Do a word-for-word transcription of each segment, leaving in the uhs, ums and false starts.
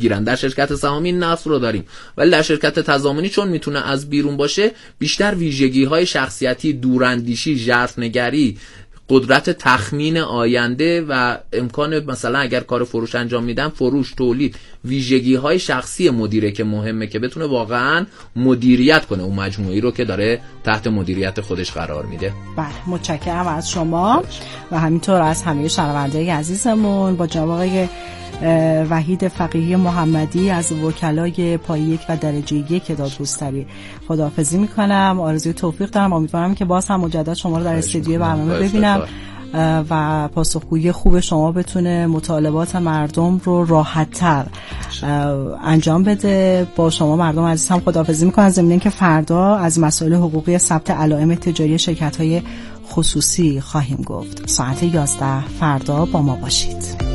گیرن. در شرکت سهامی نقص رو داریم، ولی در شرکت تضامنی چون میتونه از بیرون باشه، بیشتر ویژگی‌های شخصیتی، دوراندیشی، ژرف‌نگری، قدرت تخمین آینده و امکان مثلا اگر کار فروش انجام میدن، فروش، تولید، ویژگی‌های شخصی مدیره که مهمه که بتونه واقعاً مدیریت کنه اون مجموعه‌ای رو که داره تحت مدیریت خودش قرار میده. بله، متشکرم از شما و همینطور از همه شنونده‌های عزیزمون. با جناب آقای وحید فقیهی محمدی از وکلای پای یک و درجه یک دادگستری خداحافظی میکنم. آرزوی توفیق دارم. امیدوارم که باز هم مجدد شما رو در استودیوی برنامه ببینم و پاسخگویی خوب شما بتونه مطالبات مردم رو راحت‌تر انجام بده. با شما مردم عزیز هم خداحافظی میکنم، ضمن اینکه فردا از مسائل حقوقی ثبت علائم تجاری شرکت‌های خصوصی خواهیم گفت. ساعت یازده فردا با ما باشید.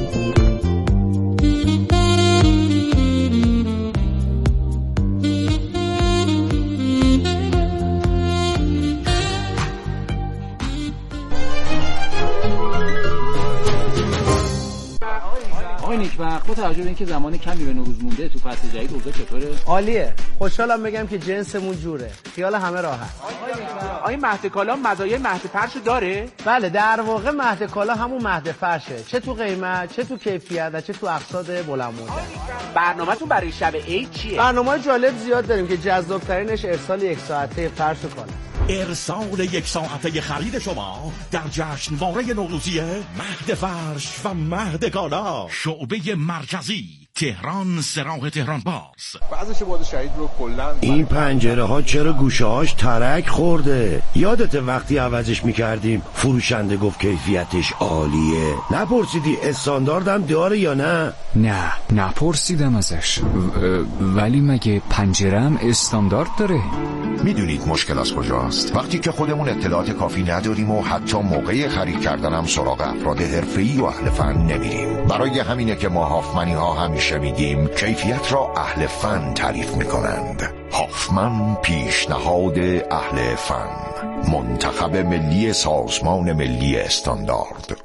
نیکبخت، با توجه به اینکه زمان کمی به نوروز مونده تو فصل جدید اوضاع چطوره؟ عالیه. خوشحالم بگم که جنسمون جوره. خیال همه راحت. آیا مهد کالا مزایای مهد فرشو داره؟ بله، در واقع مهد کالا همون مهد فرشه، چه تو قیمت، چه تو کیفیت و چه تو اقساط بلند مدت. برنامه‌تون برای شب عید چیه؟ برنامه‌های جالب زیاد داریم که جذاب‌ترینش ارسال یک ساعته فرش و کالا. ارسال یک ساعته خرید شما در جشنواره نوروزی مهد فرش و مهد کالا، شعبه مرکزی، تهران، سراح تهران باز. بعضش بود شهید رو کلا این پنجره ها چرا گوشه هاش ترک خورده؟ یادت وقتی عوضش میکردیم فروشنده گفت کیفیتش عالیه؟ نپرسیدی استانداردم داره یا نه؟ نه نپرسیدم ازش، ولی مگه پنجره‌ام استاندارد داره؟ میدونید مشکل از کجاست؟ وقتی که خودمون اطلاعات کافی نداریم و حتی موقع خرید کردن هم سراغ افراد حرفه‌ای و اهل فن نمیریم. برای همینه که ما هافمنی ها همیشه میگیم کیفیت را اهل فن تعریف میکنند. هافمن پیشنهاد اهل فن، منتخب ملی سازمان ملی استاندارد.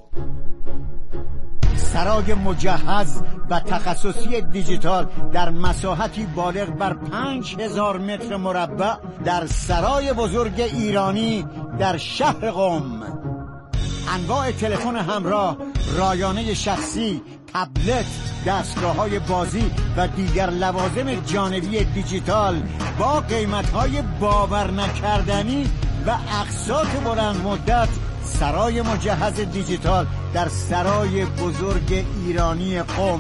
سرای مجهز و تخصصی دیجیتال در مساحتی بالغ بر پنج هزار متر مربع در سرای بزرگ ایرانی در شهر قم. انواع تلفن همراه، رایانه شخصی، تبلت، دستگاه‌های بازی و دیگر لوازم جانبی دیجیتال با قیمت‌های باور نکردنی و اقساط بلند مدت. سرای مجهز دیجیتال در سرای بزرگ ایرانی قم.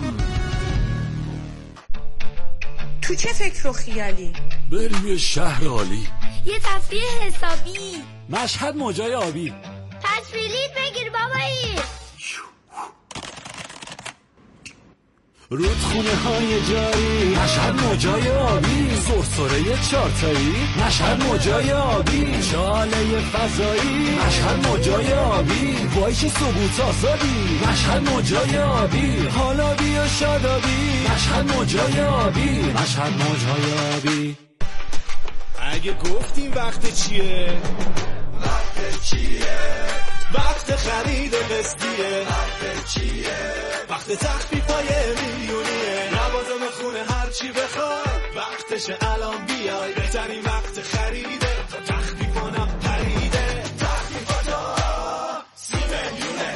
تو چه فکر و خیالی؟ بریم یه شهر عالی، یه تفریح حسابی، مشهد موجای آبی. پس بلیط بگیر بابایی. رودخونه های جاری، مشهد موجای آبی. سرسره چارتایی، مشهد موجای آبی. چاله فضایی، مشهد موجای آبی. وایش ثبوت آزادی، مشهد موجای آبی. حالا بیا شادابی، مشهد موجای آبی. مشهد موجای آبی. اگه گفتیم وقت چیه؟ وقت چیه؟ وقت خرید قسطیه. وقت چیه؟ وقت تخفیفای میلیونیه. لوازم خونه هر چی بخوای وقتشه الان بیای. بهترین وقت خریده تا تخفیفانم پریده. تخفیفاتا سی میلیونه.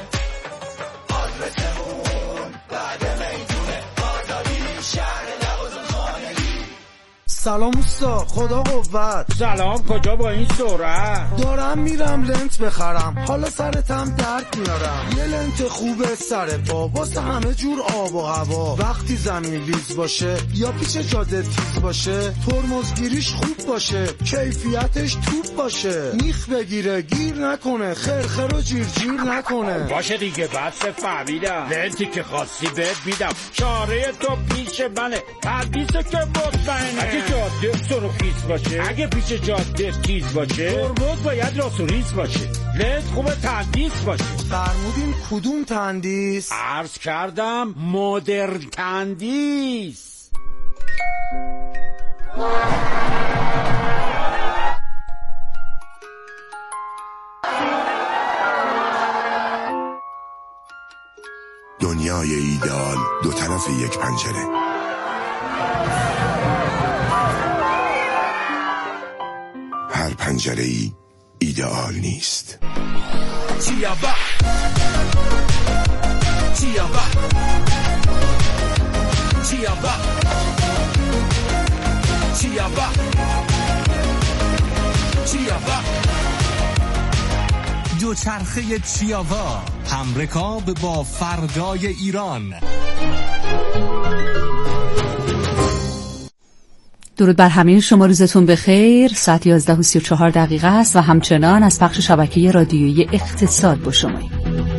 آدرسمون بعد میدونه. آزادی شهر لوازم خانگی. سلام اوستا، خدا قوت. سلام، کجا با این سرعت؟ دارم میرم لنت بخرم، حالا سرتم درد میارم. یه لنت خوبه سر پا واسه همه جور آب و هوا. وقتی زمین لیز باشه یا پیش جاده تیز باشه، ترمزگیریش خوب باشه، کیفیتش توپ باشه، میخ بگیره گیر نکنه، خرخر و جیر جیر نکنه. باشه دیگه، بس فهمیدم. لنتی که خواستی بهت میدم. چاره تو پیش منه، پردیسه که مطمئنه. اگه جاده سرخیز باشه، اگه پیش جاده تیز باشه، ترمز باید راست و ریز باشه. لنت خوبه تندیس باشه. فرمودین کدوم تندیس؟ عرض کردم مدرن تندیس. دنیای ایدئال دو طرف یک پنجره. پنجره‌ای ایدئال نیست. چیابا چیابا چیابا چیابا چیابا دوچرخه چیابا، همرکاب با فردای ایران. درود بر همه شما، روزتون بخیر. ساعت یازده و سی و چهار دقیقه است و همچنان از پخش شبکه رادیویی اقتصاد با شماییم.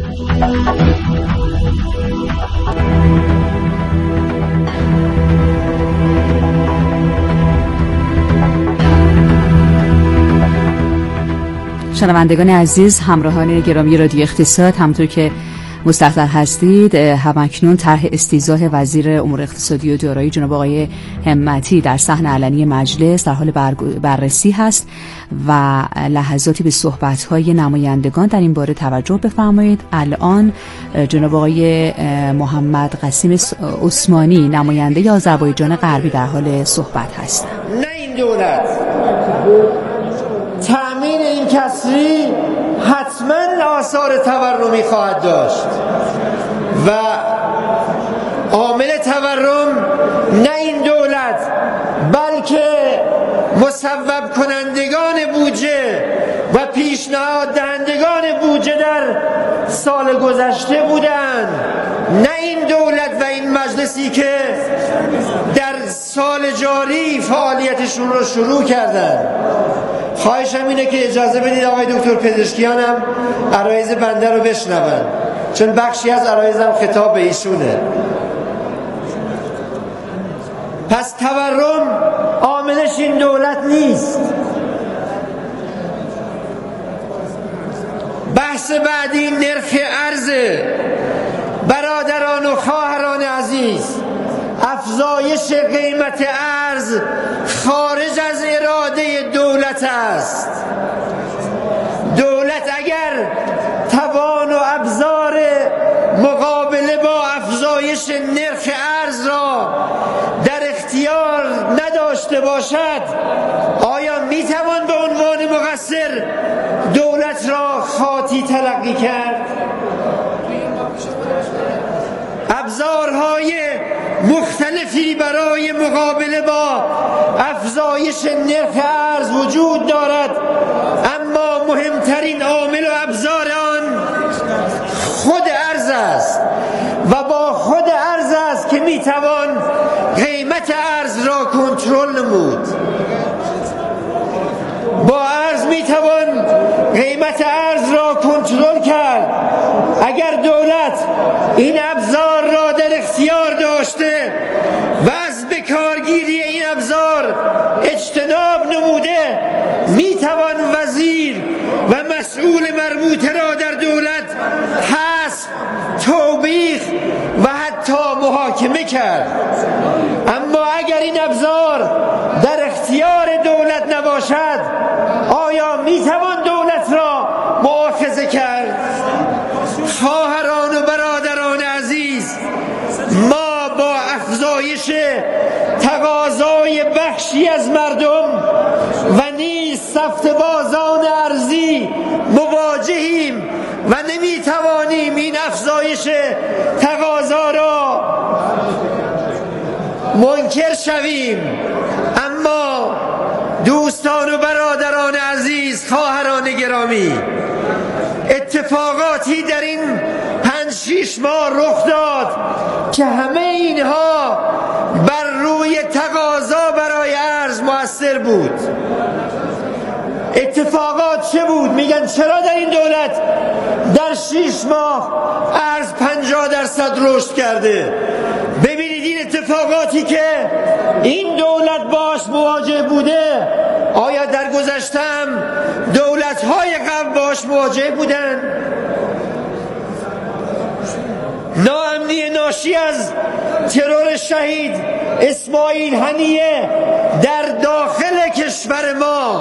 شنوندگان عزیز، همراهان گرامی رادیو اقتصاد، همونطور که مستحضر هستید، همکنون طرح استیضاح وزیر امور اقتصادی و دارایی جناب آقای همتی در صحن علنی مجلس در حال بررسی هست و لحظاتی به صحبت‌های نمایندگان در این باره توجه بفرمایید. الان جناب آقای محمد قاسم عثمانی نماینده آذربایجان غربی در حال صحبت هستند. نه این دولت تأمین این کسری حتما آثار تورمی خواهد داشت و عامل تورم نه این دولت بلکه مصوب کنندگان بودجه و پیشنهاد دهندگان بودجه در سال گذشته بودند، نه این دولت و این مجلسی که در سال جاری فعالیتشون رو شروع کردن. خواهشم اینه که اجازه بدید آقای دکتر پزشکیان هم عرایض بنده رو بشنون، چون بخشی از عرایضم خطاب به ایشونه. پس تورم عاملش این دولت نیست. بحث بعدی نرخ ارز. برادران و خواهران عزیز، افزایش قیمت ارز خارج از اراده دولت است. دولت اگر توان و ابزار مقابله با افزایش نرخ ارز را در اختیار نداشته باشد، آیا میتوان به عنوان مقصر دولت را خاطی تلقی کرد؟ ابزارهای مختلفی برای مقابله با افزایش نرخ ارز وجود دارد، اما مهمترین عامل و ابزار آن خود ارز است و با خود ارز است که میتوان قیمت ارز را کنترل نمود. با ارز میتوان قیمت ارز را کنترل کرد. اگر دولت این ابزار را در اختیار داشته و از بکارگیری این ابزار اجتناب نموده، میتوان وزیر و مسئول مربوطه را در دولت حذف، توبیخ و حتی محاکمه کرد. اما اگر این ابزار در اختیار دولت نباشد، آیا میتوان دولت را مؤاخذه کرد؟ خواهران و برادران عزیز، ما با افزایش تقاضای بخشی از مردم و نیز سفت بازان ارزی مواجهیم و نمیتوانیم این افزایش تقاضا را منکر شویم. اما دوستان و برادران عزیز، خواهران گرامی، اتفاقاتی در این پنج شیش ماه رخ داد که همه اینها بر روی تقاضا برای ارز مؤثر بود. اتفاقات چه بود؟ میگن چرا در این دولت در شیش ماه ارز پنجاه درصد رشد کرده؟ ببینید این اتفاقاتی که این دولت باش مواجه بوده، آیا در گذشتم دولت‌های قبل باش مواجه بودن؟ ناامنی ناشی از ترور شهید اسماعیل هنیه در داخل کشور ما،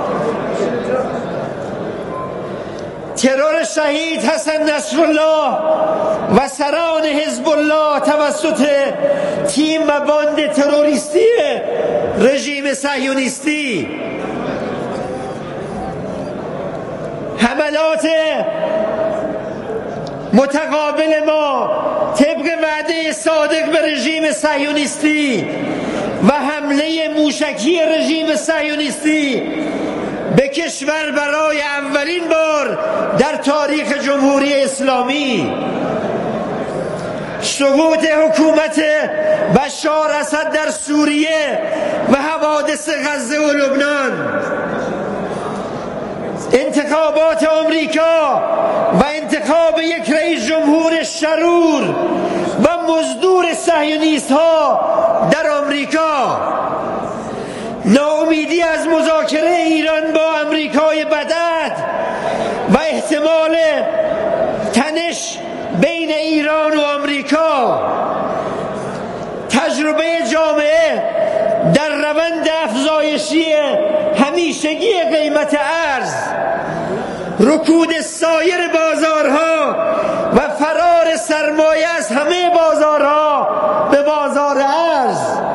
ترور شهید حسن نصرالله و سران حزب الله توسط تیم و باند تروریستی رژیم صهیونیستی، حملات متقابل ما طبق وعده صادق به رژیم صهیونیستی و حمله موشکی رژیم صهیونیستی به کشور برای اولین بار در تاریخ جمهوری اسلامی، سقوط حکومت بشار اسد در سوریه و حوادث غزه و لبنان، انتخابات آمریکا و انتخاب یک رئیس جمهور شرور و مزدور صهیونیست ها در آمریکا، ناامیدی از مذاکره ایران با آمریکای بدعهد و احتمال تنش بین ایران و آمریکا، تجربه جامعه در روند افزایشی همیشگی قیمت ارز، رکود سایر بازارها و فرار سرمایه از همه بازارها به بازار ارز،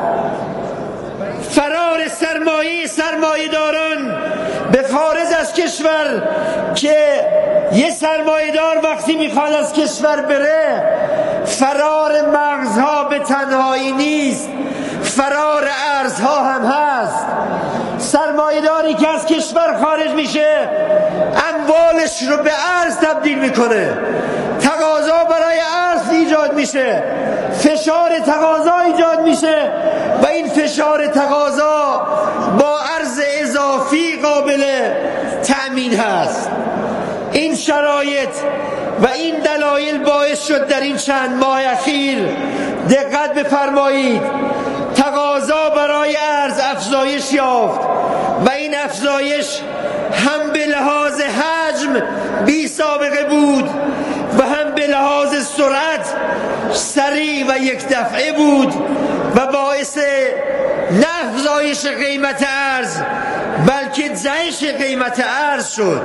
فرار سرمایه سرمایه‌داران به خارج از کشور که یه سرمایه‌دار وقتی میخواد از کشور بره، فرار مغزها به تنهایی نیست، فرار ارزها هم هست. سرمایه‌داری که از کشور خارج میشه اموالش رو به ارز تبدیل میکنه، تقاضا برای ارز ایجاد میشه، فشار تقاضا ایجاد میشه و این فشار تقاضا با ارز اضافی قابل تأمین هست. این شرایط و این دلایل باعث شد در این چند ماه اخیر، دقت بفرمایید، تقاضا برای ارز افزایش یافت و این افزایش هم به لحاظ حجم بی سابقه بود و هم به لحاظ سرعت سریع و یک دفعه بود و باعث نه افزایش قیمت ارز بلکه جهش قیمت ارز شد.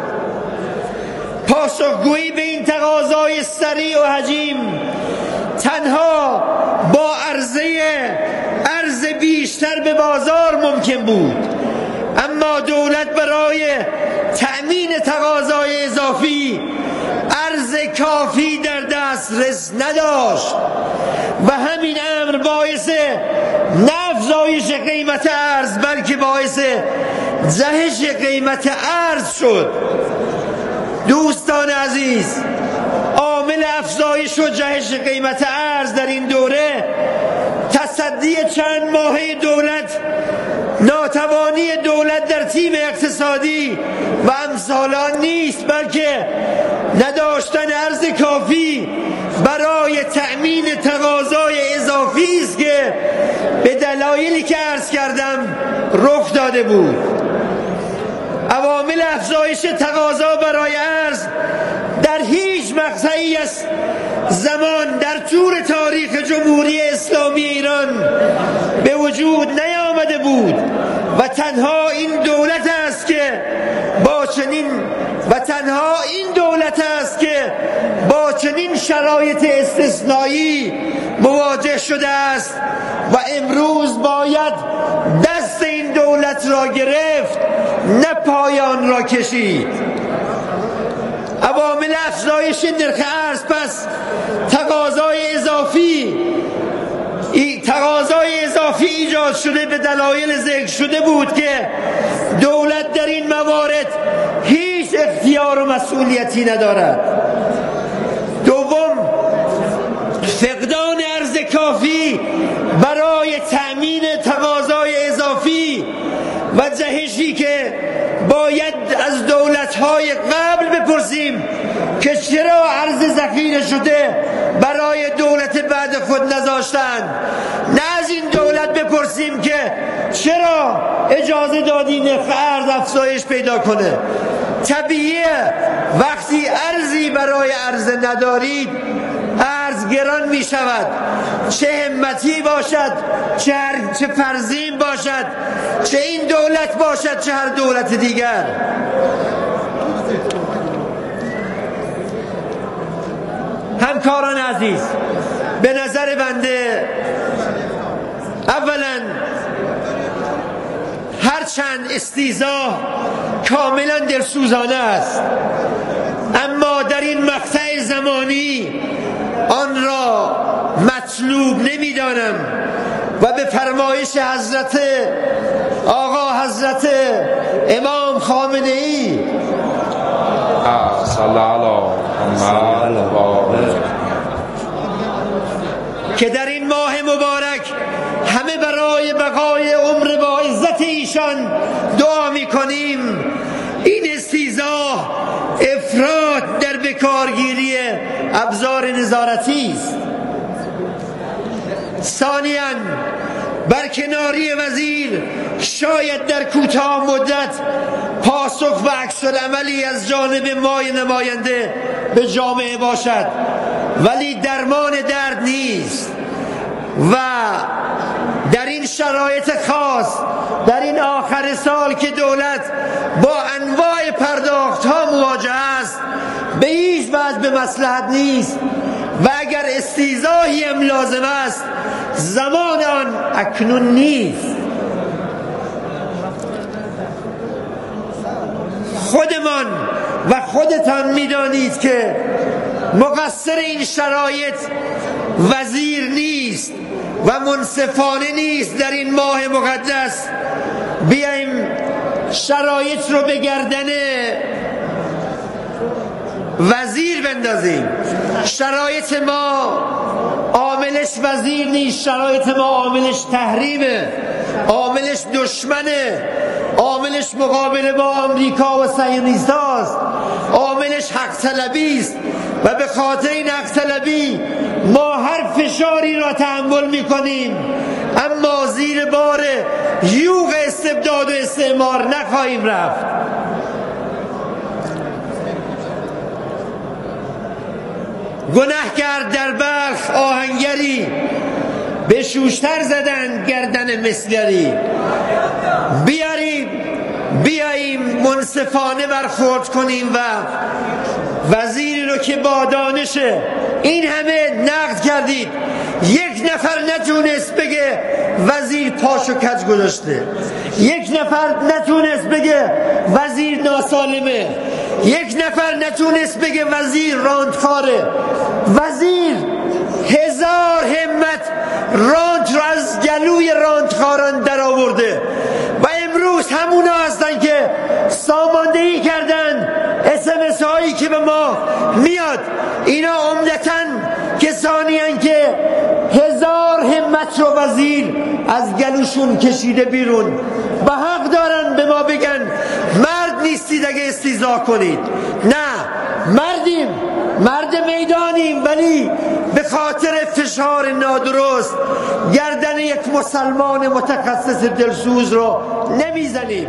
پاسخگویی به این تقاضای سریع و حجیم تنها با عرضه ارز بیشتر به بازار ممکن بود، اما دولت برای تأمین تقاضای اضافی ارز کافی در دسترس نداشت و همین امر باعث نه افزایش قیمت ارز بلکه باعث جهش قیمت ارز شد. دوستان عزیز، عامل افزایش و جهش قیمت ارز در این دوره تصدی چند ماهه دولت، ناتوانی دولت در تیم اقتصادی و امثال آن نیست، بلکه نداشتن ارز کافی برای تأمین تقاضای اضافی است که به دلایلی که عرض کردم رخ داده بود. عوامل افزایش تقاضا برای ارز در هیچ مقطعی از زمان در طول تاریخ جمهوری اسلامی ایران به وجود نیامده بود و تنها این دولت است که با چنین و تنها این دولت است که با چنین شرایط استثنایی مواجه شده است و امروز باید دست این دولت را گرفت، نه پایان را کشید. عوامل افزایش نرخ ارز پس تقاضای اضافی تقاضای اضافی ایجاد شده به دلایل ذکر شده بود که دولت در این موارد هیچ اختیار و مسئولیتی ندارد. دوم، فقدان ارز کافی برای تأمین تقاضای اضافی و جهشی که باید از دولت‌های قبل بپرسیم که چرا ارز ذخیره شده برای دولت بعد خود نذاشتند، نه از این دولت بپرسیم که چرا اجازه دادی نرخ ارز افزایش پیدا کنه. طبیعیه وقتی ارزی برای عرضه ندارید ارز گران می شود، چه همتی باشد، چه, چه فرزین باشد، چه این دولت باشد، چه هر دولت دیگر. همکاران عزیز، به نظر بنده اولا هرچند استیضاح کاملا دلسوزانه است، اما در این مقطع زمانی آن را مطلوب نمی‌دانم و به فرمایش حضرت آقا حضرت امام خامنه ای که در این ماه مبارک همه برای بقای عمر با عزت ایشان دعا می‌کنیم، این استیضاح افراط در بکارگیری ابزار نظارتی است. ثانیاً برکناری وزیر شاید در کوتاه مدت پاسخ و عکس العملی از جانب مای نماینده به جامعه باشد، ولی درمان درد نیست و در این شرایط خاص، در این آخر سال که دولت با انواع پرداخت ها مواجه است، به هیچ وجه به مصلحت نیست و اگر استیضاحی هم لازم است زمان آن اکنون نیست. خودمان و خودتان می‌دانید که مقصر این شرایط وزیر نیست و منصفانه نیست در این ماه مقدس بیایم شرایط رو به گردن وزیر بندازیم. شرایط ما عاملش وزیر نیست، شرایط ما عاملش تحریمه، عاملش دشمنه، عاملش مقابله با آمریکا و صهیونیست‌هاست، عاملش حق طلبی است و به خاطر این حق طلبی ما هر فشاری را تحمل می‌کنیم، اما زیر بار یوغ استبداد و استعمار نخواهیم رفت. گناه کرد در بلخ آهنگری، به شوشتر زدن گردن مسگری. بیاریم بیاییم منصفانه برخورد کنیم و وزیری رو که با دانش این همه نقد کردید یک نفر نتونست بگه وزیر پاشو کج گذاشته، یک نفر نتونست بگه وزیر ناسالمه، یک نفر نتونست بگه وزیر راندخاره. وزیر هزار همت راند رو از گلوی راندخاران در آورده و امروز همونا هستن که ساماندهی کردن اس ام اس هایی که به ما میاد. اینا عمدتاً کسانی هستن که هزار همت رو وزیر از گلوشون کشیده بیرون و حق دارن به ما بگن مرد نیستید اگه استیضاح کنید. نه، مردیم، مرد میدانیم، ولی به خاطر فشار نادرست گردن یک مسلمان متخصص دلسوز رو نمیزنیم.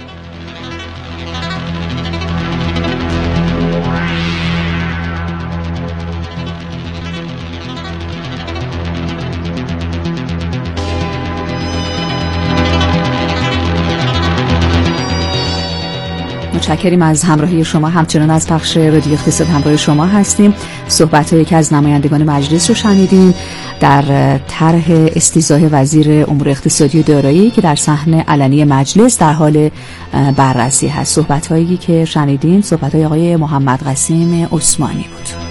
متشکریم از همراهی شما. همچنان از پخش رادیو اقتصاد همراه شما هستیم. صحبت‌های یکی از نمایندگان مجلس رو شنیدیم در طرح استیضاح وزیر امور اقتصادی و دارایی که در صحن علنی مجلس در حال بررسی هست. صحبت‌هایی که شنیدیم صحبت‌های آقای محمد قاسم عثمانی بود.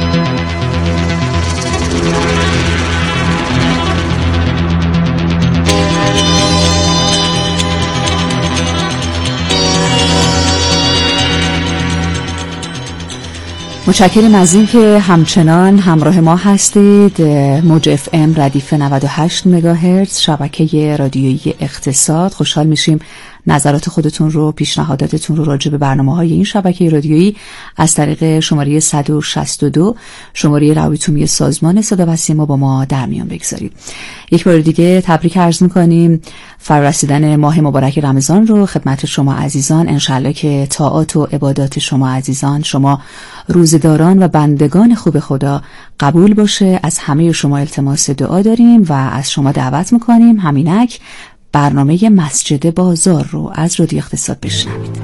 متشکرم از این که همچنان همراه ما هستید. موج اف ام ردیف نود و هشت مگاهرتز شبکه رادیویی اقتصاد. خوشحال میشیم نظرات خودتون رو، پیشنهاداتتون رو راجع به برنامه‌های این شبکه رادیویی از طریق شماره صد و شصت و دو شماره روابط سازمان صدا و سیما با ما در میان بگذارید. یک بار دیگه تبریک عرض می‌کنیم فرارسیدن ماه مبارک رمضان رو خدمت شما عزیزان. انشالله که طاعات و عبادات شما عزیزان، شما روزداران و بندگان خوب خدا قبول باشه. از همه شما التماس دعا داریم و از شما دعوت می‌کنیم همینک برنامه مسجد بازار رو از رادیو اقتصاد بشنوید.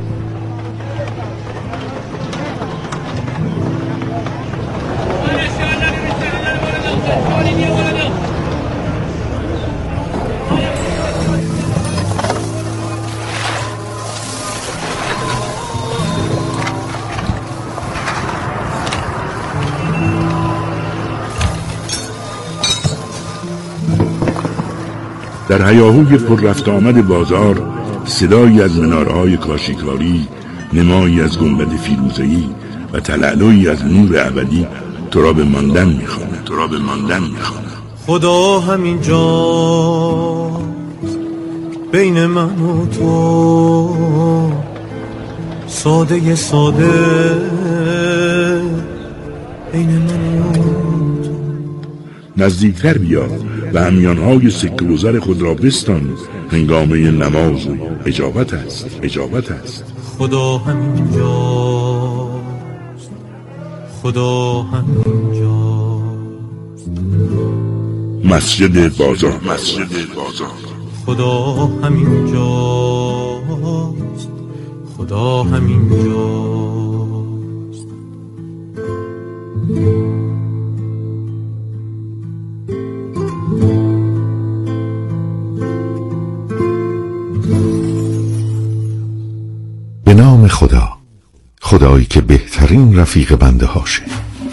در هیاهوی پر رفت آمد بازار صدایی از منارهای کاشیکاری، نمایی از گنبد فیروزه‌ای و تلالویی از نور ابدی تو را به ماندن می‌خواند تو را به ماندن می‌خواند. خدا همین جا بین من و تو، ساده ساده بین من و تو. نزدیکتر بیا و همیانهای سکه و زر خود را بستان، هنگامه نماز و اجابت است اجابت است. خدا همین جاست، خدا همین جاست. مسجد بازار مسجد بازار خدا همین جاست، خدا همین جاست. به نام خدا، خدایی که بهترین رفیق بنده هاشه.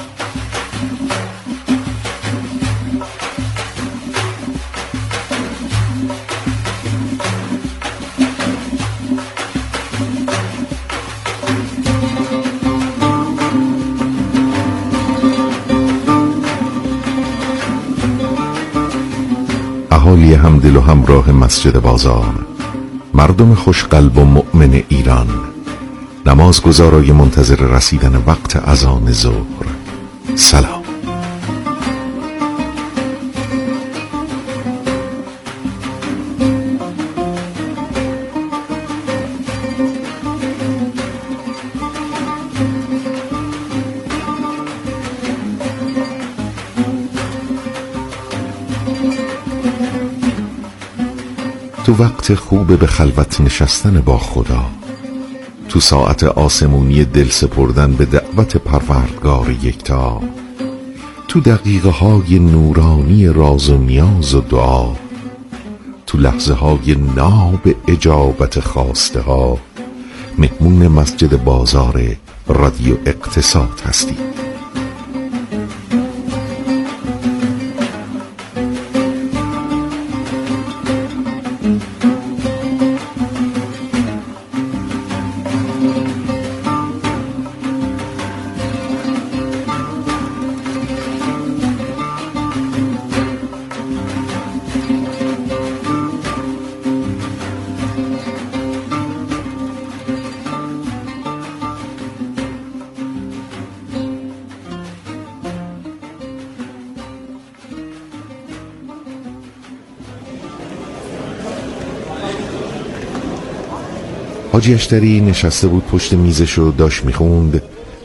اهالی همدل و همراه مسجد بازار، مردم خوشقلب و مؤمن ایران، نمازگزارای منتظر رسیدن وقت اذان ظهر، سلام. تو وقت خوب به خلوت نشستن با خدا، تو ساعت آسمونی دل سپردن به دعوت پروردگار یکتا، تو دقیقه های نورانی راز و نیاز و دعا، تو لحظه های ناب اجابت خواسته ها، مهمون مسجد بازار رادیو اقتصاد هستید. حاجی اشتری نشسته بود پشت میزش و داشت میخوند: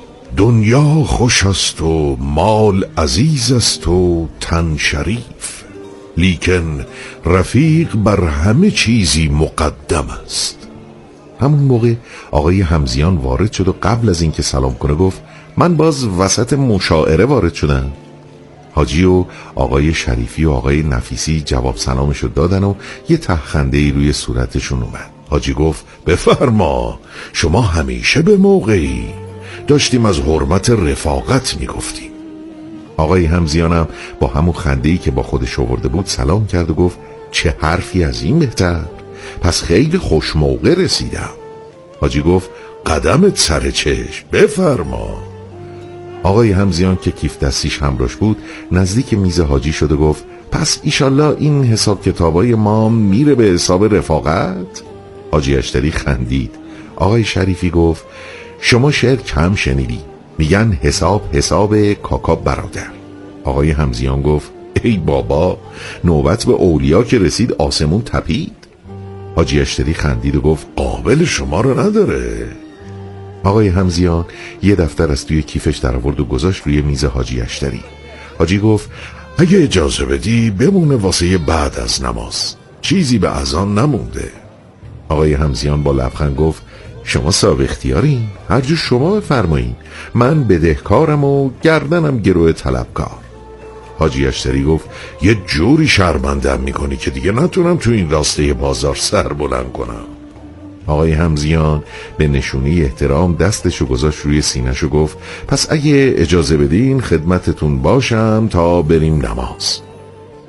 دنیا خوش است و مال عزیز است و تن شریف، لیکن رفیق بر همه چیزی مقدم است. همون موقع آقای همزیان وارد شد و قبل از اینکه سلام کنه گفت: من باز وسط مشاعره وارد شدم. حاجی و آقای شریفی و آقای نفیسی جواب سلامشو دادن و یه ته خنده‌ای روی صورتشون اومد. حاجی گفت: بفرما، شما همیشه به موقعی. داشتیم از حرمت رفاقت میگفتیم. آقای همزیانم با همون خنده‌ای که با خودش آورده بود سلام کرد و گفت: چه حرفی از این بهتر، پس خیلی خوش موقع رسیدم. حاجی گفت: قدمت سر چشم، بفرما. آقای همزیان که کیف دستیش همراش بود نزدیک میز حاجی شد و گفت: پس ایشالله این حساب کتابای ما میره به حساب رفاقت؟ حاجی اشتری خندید. آقای شریفی گفت: شما شعر کم شنیدی، میگن حساب حساب کاکا برادر. آقای همزیان گفت: ای بابا، نوبت به اولیا که رسید آسمون تپید. حاجی اشتری خندید و گفت: قابل شما رو نداره. آقای همزیان یه دفتر از توی کیفش در آورد و گذاشت روی میز حاجی اشتری. حاجی گفت: اگه اجازه بدی بمونه واسه بعد از نماز، چیزی به اذان نمونده. آقای همزیان با لبخند گفت: شما صاحب اختیارین، هر جو شما بفرمایین، من بدهکارم و گردنم گروه طلبکار. حاجی اشتری گفت: یه جوری شرمندم میکنی که دیگه نتونم تو این راسته بازار سر بلند کنم. آقای همزیان به نشونه احترام دستشو گذاشت روی سینه‌شو گفت: پس اگه اجازه بدین خدمتتون باشم تا بریم نماز.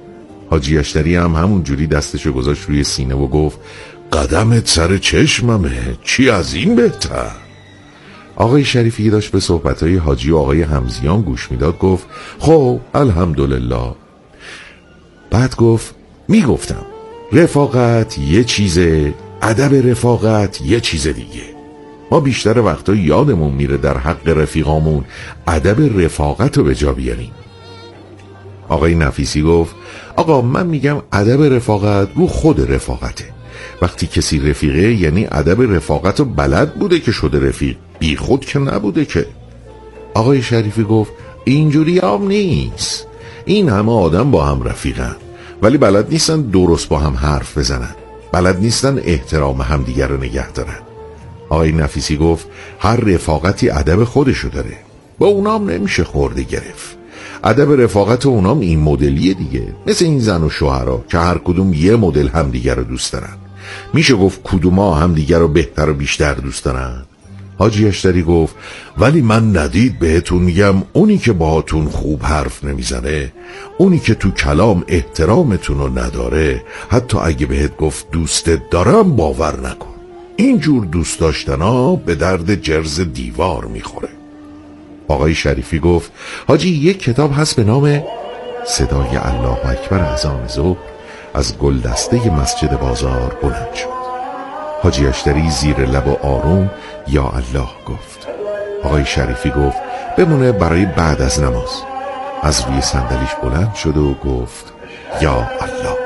حاجی اشتری هم همون جوری دستشو گذاشت روی سینه و گفت قدمت سر چشممه، چی از این بهتر. آقای شریفی داشت به صحبتهای حاجی و آقای همزیان گوش میداد گفت خب الحمدلله. بعد گفت میگفتم رفاقت یه چیزه، ادب رفاقت یه چیز دیگه. ما بیشتر وقتا یادمون میره در حق رفیقامون ادب رفاقت رو به جا بیاریم. آقای نفیسی گفت آقا من میگم ادب رفاقت رو خود رفاقته. وقتی کسی رفیقه یعنی ادب رفاقت رو بلد بوده که شده رفیق، بی خود که نبوده که. آقای شریفی گفت اینجوری هم نیست، این همه آدم با هم رفیقن ولی بلد نیستن درست با هم حرف بزنن، بلد نیستن احترام همدیگر رو نگه دارن. آقای نفیسی گفت هر رفاقتی ادب خودشو داره، با اونام نمیشه خورده گرفت. ادب رفاقت اونام این مدلیه دیگه، مثل این زن و شوهرها که هر کدوم یه مدل همدیگر رو دوست دارن. میشه گفت کدوما همدیگر رو بهتر و بیشتر دوست دارن؟ حاجی اشتری گفت ولی من ندید بهتون میگم اونی که باهاتون خوب حرف نمیزنه، اونی که تو کلام احترامتون رو نداره، حتی اگه بهت گفت دوستت دارم باور نکن. اینجور دوست داشتنا به درد جرز دیوار میخوره. آقای شریفی گفت حاجی یک کتاب هست به نام صدای الله اکبر اذان ظهر از گلدسته مسجد بازار بلند شد. حاجی اشتری زیر لب و آروم یا الله گفت. آقای شریفی گفت بمونه برای بعد از نماز. از روی صندلیش بلند شد و گفت یا الله.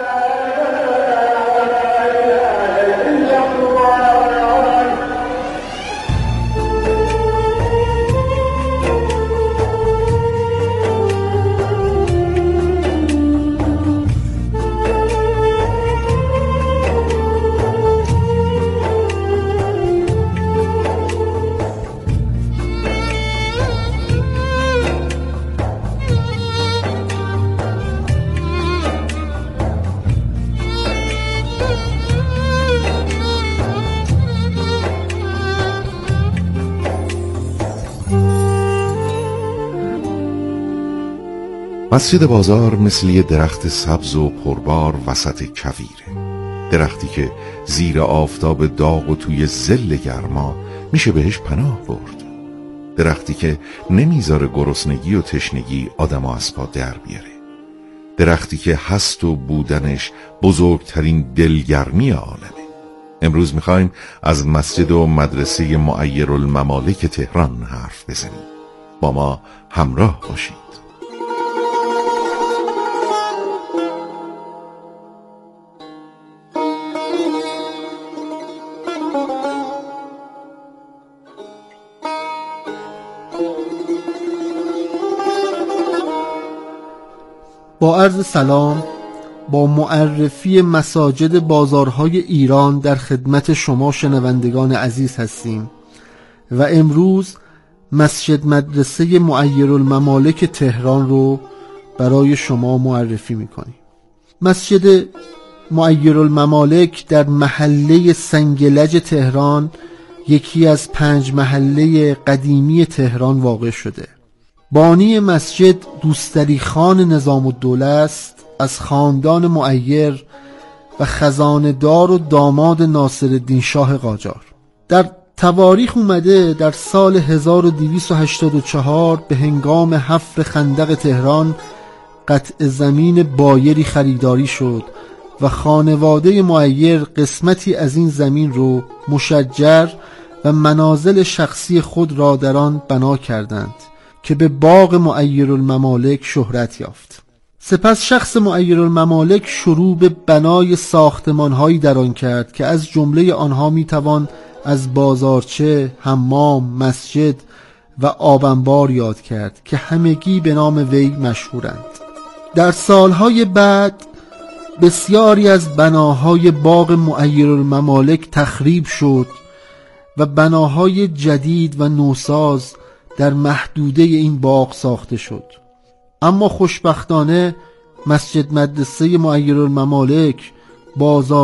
مسجد بازار مثل یه درخت سبز و پربار وسط کویره، درختی که زیر آفتاب داغ و توی ظل گرما میشه بهش پناه برد، درختی که نمیذاره گرسنگی و تشنگی آدمو از پا در بیاره، درختی که هست و بودنش بزرگترین دلگرمی عالمه. امروز میخوایم از مسجد و مدرسه معیرالممالک تهران حرف بزنیم. با ما همراه باشید. با عرض سلام، با معرفی مساجد بازارهای ایران در خدمت شما شنوندگان عزیز هستیم و امروز مسجد مدرسه معیرالممالک تهران رو برای شما معرفی میکنیم. مسجد معیرالممالک در محله سنگلج تهران یکی از پنج محله قدیمی تهران واقع شده. بانی مسجد دوستری خان نظام الدوله است، از خاندان معیر و خزانه‌دار و داماد ناصرالدین شاه قاجار. در تواریخ اومده در سال هزار و دویست و هشتاد و چهار به هنگام حفر خندق تهران قطع زمین بایری خریداری شد و خانواده معیر قسمتی از این زمین رو مشجر و منازل شخصی خود را در آن بنا کردند که به باغ معیرالممالک شهرت یافت. سپس شخص معیرالممالک شروع به بنای ساختمان‌هایی در آن کرد که از جمله آنها میتوان از بازارچه، حمام، مسجد و آبنبار یاد کرد که همگی به نام وی مشهورند. در سالهای بعد بسیاری از بناهای باغ معیرالممالک تخریب شد و بناهای جدید و نوساز در محدوده این باغ ساخته شد. اما خوشبختانه مسجد مدرسه معیرالممالک بازار